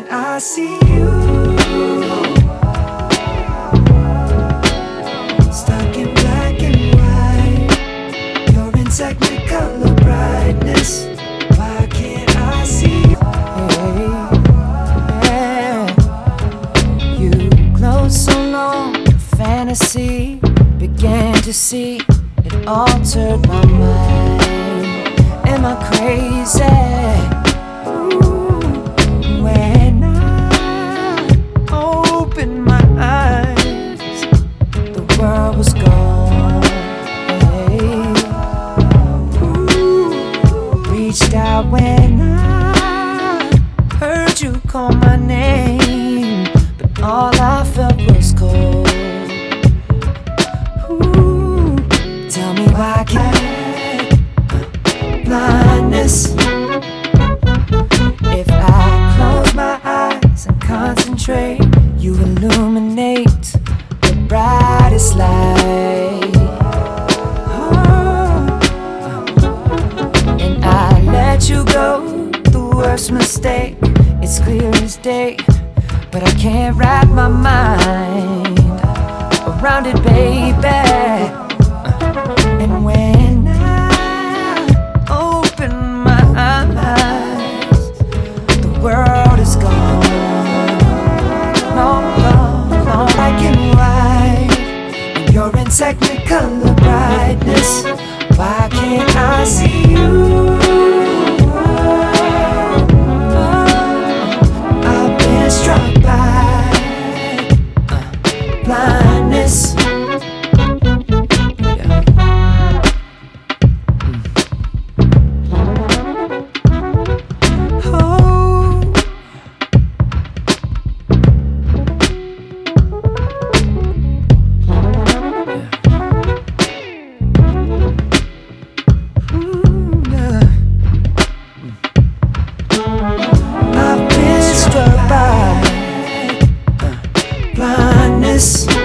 can't I see you? Stuck in black and white, you're in technicolor brightness. Why can't I see you? Hey, yeah. You glowed so long, fantasy began to see. It altered my mind. Am I crazy? Ooh, when I opened my eyes, the world was gone. Hey. Ooh, reached out when I heard you call my name, but all I felt was cold. Ooh, tell me why can't blindness? If I close my eyes and concentrate, you illuminate the brightest light. Oh. And I let you go, the worst mistake. It's clear as day, but I can't wrap my mind around it, baby. And when I open my eyes, the world is gone, long gone, long. Black and white, and you're in technicolor brightness. Why can't I see you? I've been struck by blindness. I've been struck by blindness.